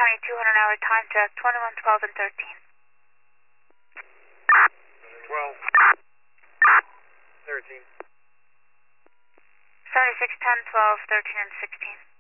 County 200-hour time check, 21, 12, and 13. 12, 13. 76, 10, 12, 13, and 16.